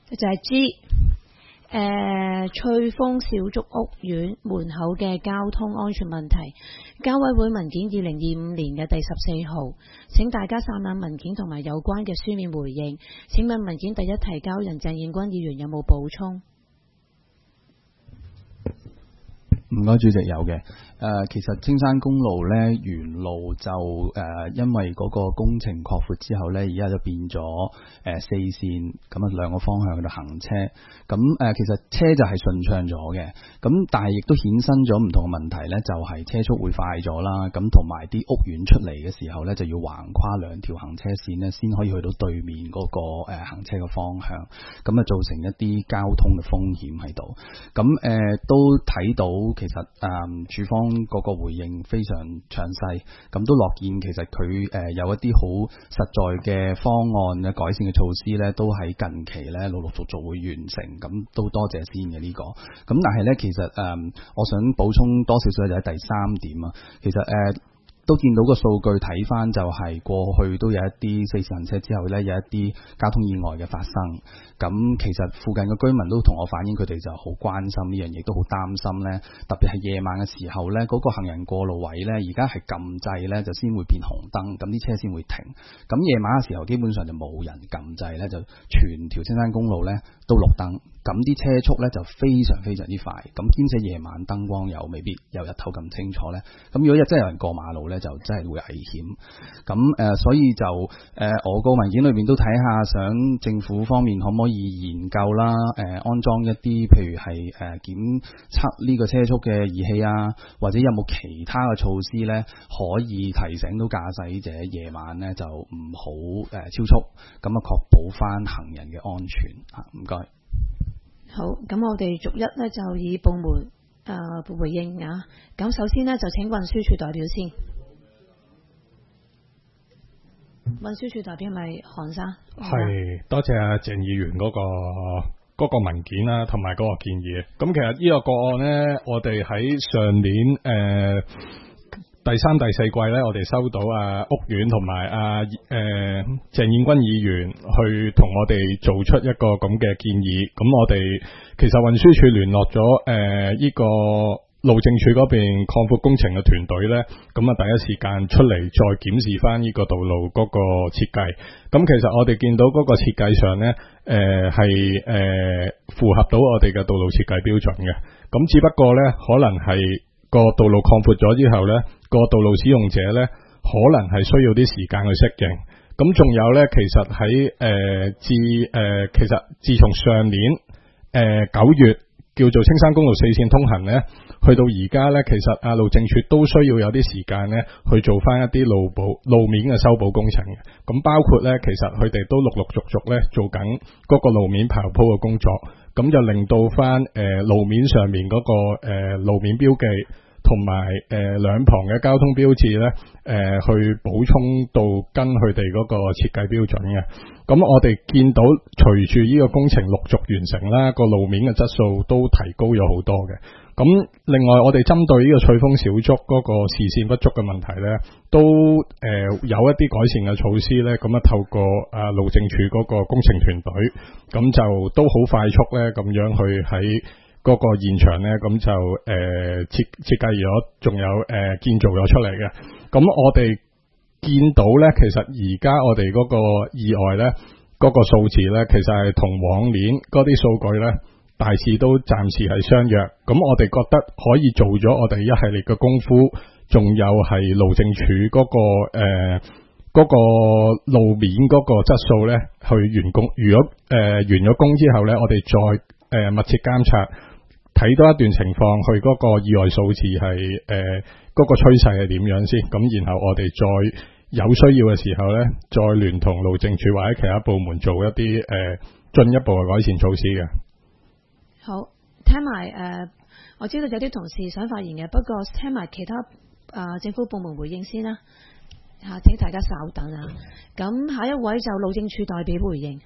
就係 G。翠峰小築屋苑門口嘅交通安全問題，交委會文件2025年嘅第14號，請大家瀏覽文件同埋有關嘅書面回應。請問文件第一提交人鄭燕君議員有冇補充？ 唔該，主席有嘅。其實青山公路咧原路就因為嗰個工程擴闊之後咧，而家就變咗4線咁啊兩個方向喺度行車。咁其實車就係順暢咗嘅，咁但係亦都衍生咗唔同嘅問題咧，就係車速會快咗啦。咁同埋啲屋苑出嚟嘅時候咧，就要橫跨兩條行車線咧，先可以去到對面嗰個行車嘅方向。咁啊造成一啲交通嘅風險喺度。咁都睇到其實署方嗰個回應非常詳細，咁都樂見其實佢有一啲好實在嘅方案嘅改善嘅措施咧，都喺近期咧陸陸續續會完成，咁都多謝先嘅呢個。咁但係咧，其實我想補充多少少就係第三點啊，其實都見到個數據睇翻就係過去都有一啲4線行車之後呢，有一啲交通意外嘅發生。咁其實附近嘅居民都同我反映，佢哋就好關心呢樣嘢，都好擔心呢。特別係夜晚嘅時候呢，嗰個行人過路位呢，而家係撳掣呢，就先會變紅燈，咁啲車先會停。咁夜晚嘅時候基本上就冇人撳掣呢，就全條青山公路呢都綠燈。咁啲車速呢就非常非常之快，咁兼且夜晚燈光又未必有日頭咁清楚呢。咁如果真係有人過馬路呢，就真係會危險。咁所以就我個文件裏面都睇下，想政府方面可唔可以研究啦？安裝一啲譬如係檢測呢個車速嘅儀器啊，或者有冇其他嘅措施呢，可以提醒到駕駛者夜晚呢就唔好超速，咁啊確保翻行人嘅安全啊。唔該。 好，咁我哋逐一咧就以部門回應啊。咁首先呢，就請運輸署代表先。運輸署代表係咪韓生？ 係，多謝阿鄭議員嗰個文件啦，同埋嗰個建議。咁其實呢個個案呢，我哋喺上年第3、第4季呢，我哋收到屋苑同埋鄭燕君議員去同我哋做出一個咁嘅建議。咁我哋其實運輸署聯絡咗呢個路政署嗰邊擴闊工程嘅團隊呢，咁啊第一時間出嚟再檢視翻呢個道路嗰個設計。咁其實我哋見到嗰個設計上呢，係符合到我哋嘅道路設計標準嘅。咁只不過呢，可能係個道路擴闊咗之後呢，個道路使用者呢，可能係需要啲時間去適應。咁仲有呢，其實喺其實自從上年9月叫做青山公路4線通行呢，去到而家呢，其實路政署都需要有啲時間呢去做翻一啲路面嘅修補工程嘅。咁包括呢，其實佢哋都陸陸續續呢做緊嗰個路面刨鋪嘅工作，咁就令到翻路面上面嗰個路面標記同埋兩旁嘅交通標誌呢，去補充到跟佢哋嗰個設計標準嘅。咁我哋見到隨住呢個工程陸續完成啦，個路面嘅質素都提高咗好多嘅。咁另外我哋針對呢個翠峰小築嗰個視線不足嘅問題呢，都有一啲改善嘅措施呢。咁啊透過路政署嗰個工程團隊，咁就都好快速呢，咁樣去喺嗰個現場呢，咁就設計咗，仲有建造咗出嚟嘅。咁我哋見到呢，其實而家我哋嗰個意外呢，嗰個數字呢，其實係同往年嗰啲數據呢，大致都暫時係相若。咁我哋覺得可以做咗我哋一系列嘅功夫，仲有係路政署嗰個路面嗰個質素呢，去完工。如果完咗工之後呢，我哋再密切監察，睇多一段情況，佢嗰個意外數字係嗰個趨勢係點樣先。咁然後我哋再有需要嘅時候呢，再聯同路政署或者其他部門做一啲進一步嘅改善措施嘅。 好，聽埋我知道有啲同事想發言嘅，不過聽埋其他政府部門回應先啦。請大家稍等啊。咁下一位就路政署代表回應。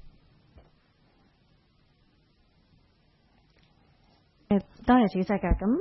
多謝主席嘅。咁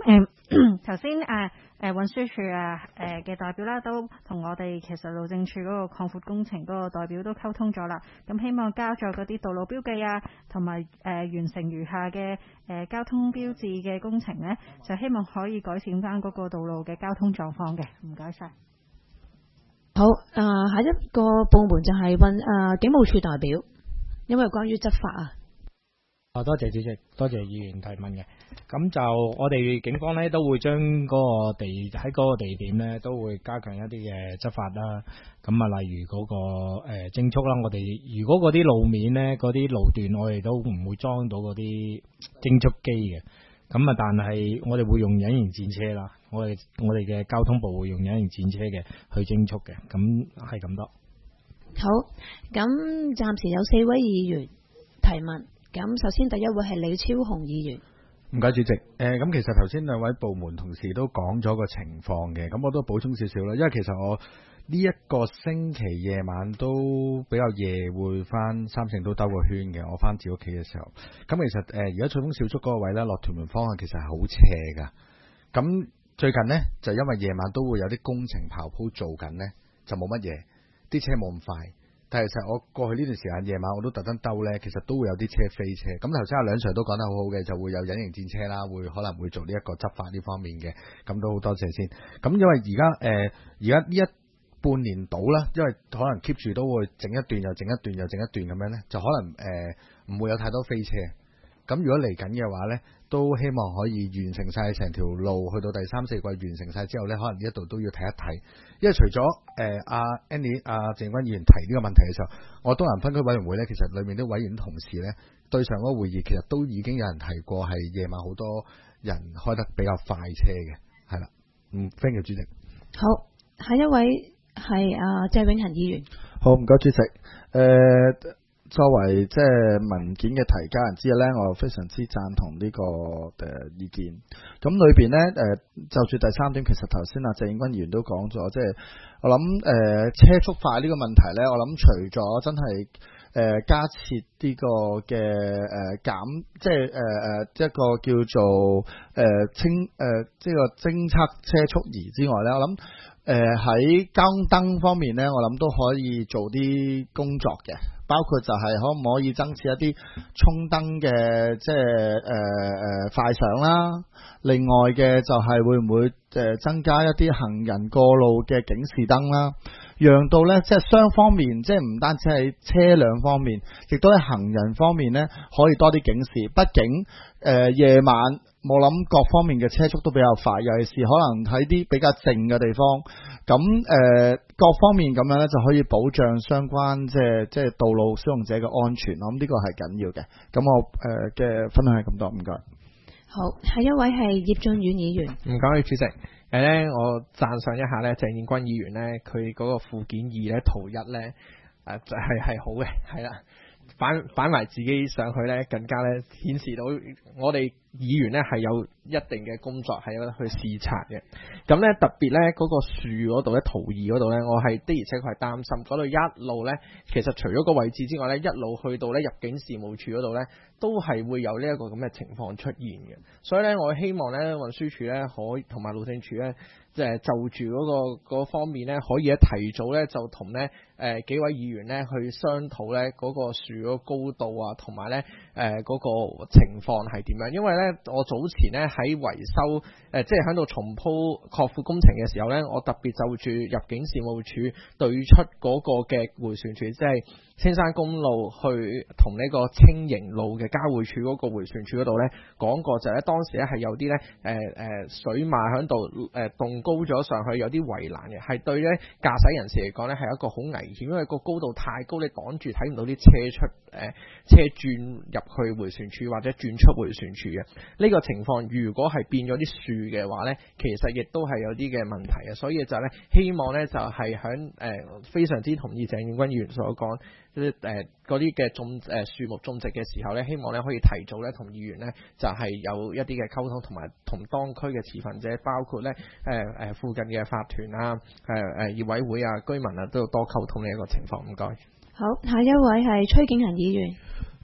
頭先運輸署嘅代表啦，都同我哋其實路政署嗰個擴闊工程嗰個代表都溝通咗啦。咁希望加咗嗰啲道路標記啊，同埋完成餘下嘅交通標誌嘅工程呢，就希望可以改善翻嗰個道路嘅交通狀況嘅。唔該晒。 好，下一個部門就係警務處代表，因為關於執法啊。 多謝主席，多謝議員提問嘅。咁就我哋警方咧都會將嗰個喺嗰個地點咧都會加強一啲嘅執法啦。咁啊，例如嗰個偵速啦，我哋如果嗰啲路面咧嗰啲路段，我哋都唔會裝到嗰啲偵速機嘅。咁啊，但係我哋會用隱形戰車啦。我哋嘅交通部會用隱形戰車嘅去偵速嘅。咁係咁多。 好，咁暫時有4位議員提問。咁首先第一位係李超雄議員。 唔該主席，咁其實頭先兩位部門同事都講咗個情況嘅，咁我都補充少少啦，因為其實我呢一個星期夜晚都比較夜會翻三聖都兜個圈嘅，我翻自己屋企嘅時候，咁其實而家翠峰小築嗰個位呢，落屯門方向其實係好斜噶，咁最近呢，就因為夜晚都會有啲工程刨鋪做緊呢，就冇乜嘢，啲車冇咁快。但係其實我過去呢段時間夜晚我都特登兜呢，其實都會有啲車飛車。咁頭先阿梁 Sir 都講得好好嘅，就會有隱形戰車啦，可能會做呢一個執法呢方面嘅。咁都好多謝先。咁因為而家呢一半年到啦，因為可能 keep 住都會整一段又整一段又整一段咁樣呢，就可能唔會有太多飛車。咁如果嚟緊嘅話呢，都希望可以完成晒成條路，去到第3、4季完成晒之後呢，可能呢一度都要睇一睇。因為除咗阿 Annie 鄭君議員提呢個問題嘅時候，我東南分區委員會呢，其實裏面啲委員同事呢，對上嗰個會議其實都已經有人提過，係夜晚好多人開得比較快車嘅，係啦。thank you 主席。 好，下一位係謝永恒議員。 好，唔該主席。作為即係文件嘅提交人之一呢，我非常之贊同呢個意見。咁裏邊呢，就住第3點，其實頭先謝永君議員都講咗，即係我諗車速快呢個問題呢，我諗除咗真係加設呢個嘅減，即係一個叫做即係個偵測車速儀之外呢，我諗喺交通燈方面呢，我諗都可以做啲工作嘅。包括就係可唔可以增設一啲衝燈嘅即係快上啦，另外嘅就係會唔會增加一啲行人過路嘅警示燈啦，讓到呢即係雙方面，即係唔單止係車輛方面，亦都喺行人方面呢可以多啲警示。畢竟夜晚我諗各方面嘅車速都比較快，尤其是可能喺啲比較靜嘅地方。咁各方面咁樣咧，就可以保障相關即係道路使用者嘅安全。我諗呢個係緊要嘅。咁我嘅分享係咁多，唔該。 好，下一位係葉俊遠議員。 唔該，主席。我讚賞一下咧，鄭燕君議員咧，佢嗰個附件2咧，圖1咧，就係好嘅，係啦。擺埋自己上去咧，更加咧顯示到我哋議員咧係有一定嘅工作係有去視察嘅。咁咧特別咧嗰個樹嗰度咧，圖2嗰度咧，我係的而且確係擔心嗰度一路咧，其實除咗個位置之外咧，一路去到咧入境事務處嗰度咧，都係會有呢一個咁嘅情況出現嘅。所以咧，我希望咧運輸署咧可同埋路政署咧，即係就住嗰方面咧，可以咧提早咧就同咧幾位議員咧去商討咧嗰個樹嗰個高度啊，同埋咧嗰個情況係點樣？因為咧我早前咧喺維修即係喺度重鋪擴闊工程嘅時候咧，我特別就住入境事務處對出嗰個嘅迴旋處，即係青山公路去同呢個青營路嘅交匯處嗰個迴旋處嗰度咧講過，就係咧當時咧係有啲咧水馬喺度棟高咗上去，有啲圍欄嘅，係對咧駕駛人士嚟講咧係一個好危險，因為個高度太高，你擋住睇唔到啲車轉入去迴旋處或者轉出迴旋處嘅呢個情況，如果係變咗啲樹嘅話咧，其實亦都係有啲嘅問題嘅，所以就咧希望咧就係響非常之同意鄭燕君議員所講。嗰啲嘅樹木種植嘅時候咧，希望咧可以提早咧同議員咧就係有一啲嘅溝通，同埋同當區嘅持份者，包括咧附近嘅法團啊、業委會啊、居民啊，都要多溝通呢一個情況。唔該。 好，下一位係崔景恒議員。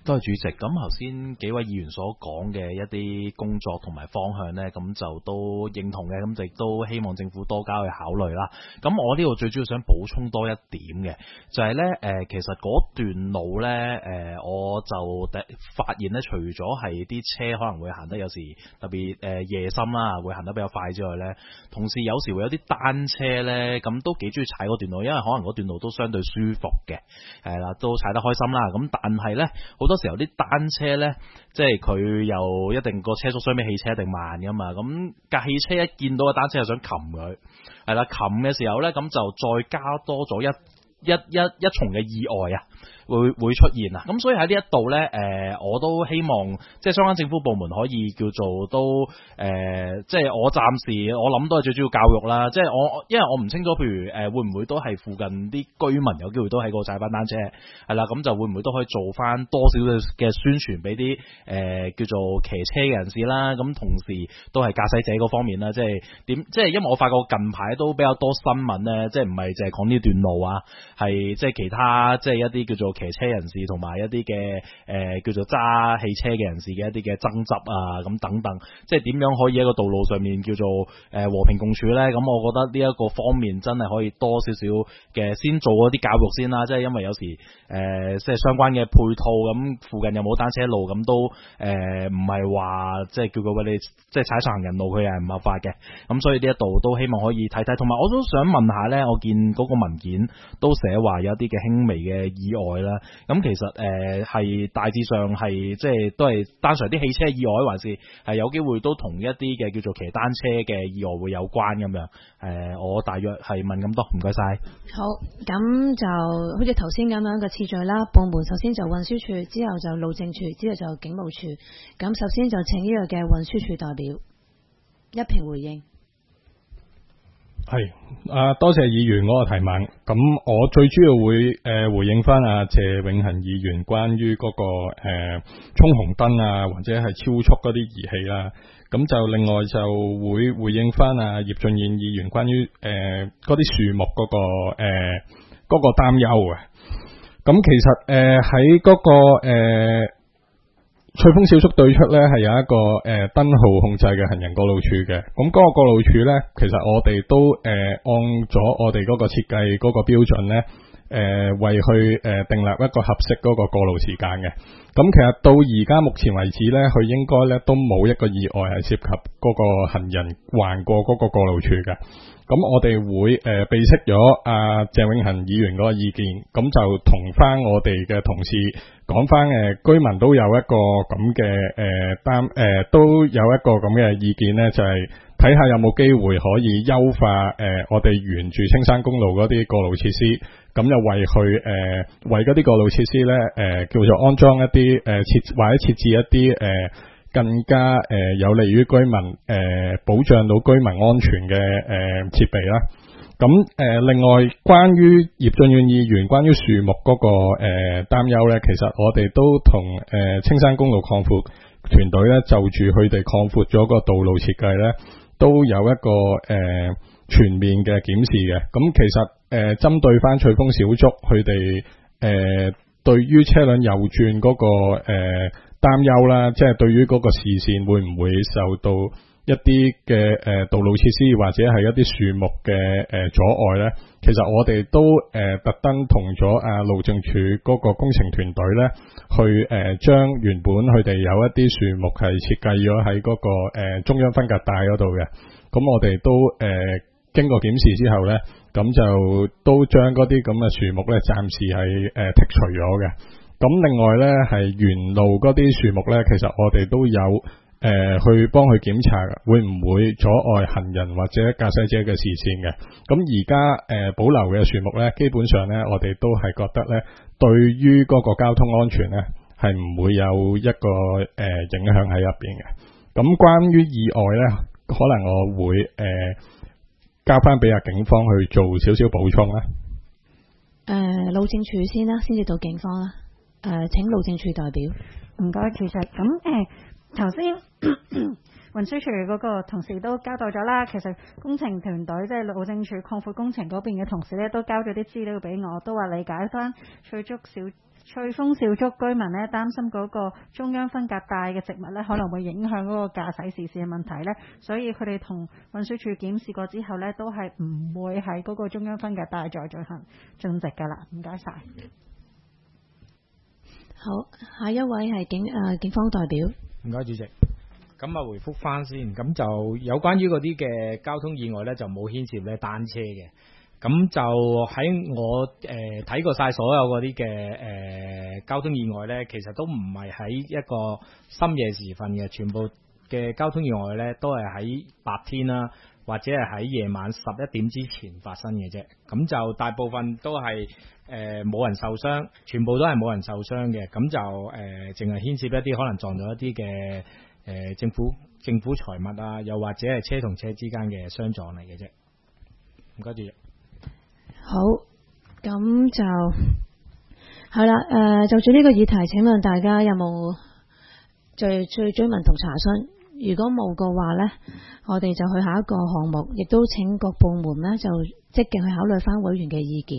多謝主席。咁頭先幾位議員所講嘅一啲工作同埋方向呢，咁就都認同嘅，咁亦都希望政府多加去考慮啦。咁我呢度最主要想補充多一點嘅，就係呢，其實嗰段路呢，我就發現呢，除咗係啲車可能會行得有時特別夜深啦，會行得比較快之外呢，同時有時會有啲單車呢，咁都幾中意踩嗰段路，因為可能嗰段路都相對舒服嘅，係啦，都踩得開心啦。咁但係呢，好多時候啲單車呢，即係佢又一定個車速相比汽車一定慢噶嘛，咁架汽車一見到個單車就想擒佢，係啦，擒嘅時候呢，咁就再加多咗一重嘅意外啊，會出現啊，咁所以喺呢一度呢，我都希望即係相關政府部門可以叫做都即係我暫時我諗都係最主要教育啦，即係因為我唔清楚，譬如會唔會都係附近啲居民有機會都喺嗰度踩翻單車，係啦，咁就會唔會都可以做翻多少嘅宣傳俾啲叫做騎車嘅人士啦，咁同時都係駕駛者嗰方面啦，即係因為我發覺近排都比較多新聞呢，即係唔係淨係講呢段路啊，係即係其他即係一啲叫做騎車人士同埋一啲嘅叫做揸汽車嘅人士嘅一啲嘅爭執啊，咁等等，即係點樣可以喺個道路上面叫做和平共處呢？咁我覺得呢一個方面真係可以多少少嘅先做嗰啲教育先啦，即係因為有時即係相關嘅配套，咁附近有冇單車路，咁都唔係話即係叫佢喂你即係踩上行人路，佢係唔合法嘅，咁所以呢一度都希望可以睇睇，同埋我都想問下呢，我見嗰個文件都寫話有一啲嘅輕微嘅意外啦，咁其實係大致上係即係都係單純啲汽車意外，還是係有機會都同一啲嘅叫做騎單車嘅意外會有關咁樣？我大約係問咁多，唔該晒。 好，咁就好似頭先咁樣嘅次序啦，部門首先就運輸署，之後就路政署，之後就警務處。咁首先就請呢個嘅運輸署代表一評回應。 係多謝議員嗰個提問。咁我最主要會回應翻謝永恒議員關於嗰個衝紅燈啊，或者係超速嗰啲儀器啦。咁就另外就會回應翻葉俊彥議員關於嗰啲樹木嗰個擔憂嘅。咁其實喺嗰個翠峰小築對出呢係有一個燈號控制嘅行人過路處嘅，咁嗰個過路處呢，其實我哋都按咗我哋嗰個設計嗰個標準呢，為去訂立一個合適嗰個過路時間嘅。咁其實到而家目前為止呢，佢應該呢都冇一個意外係涉及嗰個行人橫過嗰個過路處嘅。咁我哋會備悉咗謝永恒議員嗰個意見，咁就同翻我哋嘅同事講翻居民都有一個咁嘅都有一個咁嘅意見呢，就係睇下有冇機會可以優化我哋沿住青山公路嗰啲過路設施，咁就為嗰啲過路設施呢叫做安裝一啲或者設置一啲更加有利於居民保障到居民安全嘅設備啦。咁另外關於葉俊遠議員關於樹木嗰個擔憂咧，其實我哋都同青山公路擴闊團隊咧就住佢哋擴闊咗個道路設計咧，都有一個全面嘅檢視嘅。咁其實針對翻翠峰小築佢哋對於車輛右轉嗰個擔憂啦，即係對於嗰個視線會唔會受到一啲嘅道路設施或者係一啲樹木嘅阻礙呢？其實我哋都特登同咗路政署嗰個工程團隊呢，去將原本佢哋有一啲樹木係設計咗喺嗰個中央分隔帶嗰度嘅，咁我哋都經過檢視之後呢，咁就都將嗰啲咁嘅樹木呢暫時係剔除咗嘅。咁另外呢，係沿路嗰啲樹木呢，其實我哋都有去幫佢檢查，會唔會阻礙行人或者駕駛者嘅視線嘅。咁而家保留嘅樹木呢，基本上呢，我哋都係覺得呢，對於嗰個交通安全呢，係唔會有一個影響喺入邊嘅。咁關於意外呢，可能我會交翻俾警方去做少少補充啦。 路政署先啦，先至到警方啦。請路政署代表。 唔該，主席。咁頭先運輸署嗰個同事都交代咗啦，其實工程團隊即係路政署擴闊工程嗰邊嘅同事咧，都交咗啲資料俾我，都話理解翻翠竹小翠峰小築居民呢，擔心嗰個中央分隔帶嘅植物呢，可能會影響嗰個駕駛視線嘅問題呢，所以佢哋同運輸署檢視過之後呢，都係唔會喺嗰個中央分隔帶再進行種植㗎啦。唔該晒。 好，下一位係警方代表。 唔該，主席。咁啊，回覆翻先。咁就有關於嗰啲嘅交通意外呢，就冇牽涉咧單車嘅。咁就喺我睇過晒所有嗰啲嘅交通意外呢，其實都唔係喺一個深夜時分嘅，全部嘅交通意外呢都係喺白天啦，或者係喺夜晚11點之前發生嘅啫。咁就大部分都係冇人受傷，全部都係冇人受傷嘅。咁就淨係牽涉一啲可能撞到一啲嘅政府財物啊，又或者係車同車之間嘅相撞嚟嘅啫。唔該，主席。 好，咁就係啦。就住呢個議題，請問大家有冇再追問同查詢？如果冇嘅話呢，我哋就去下一個項目，亦都請各部門呢就積極去考慮翻委員嘅意見。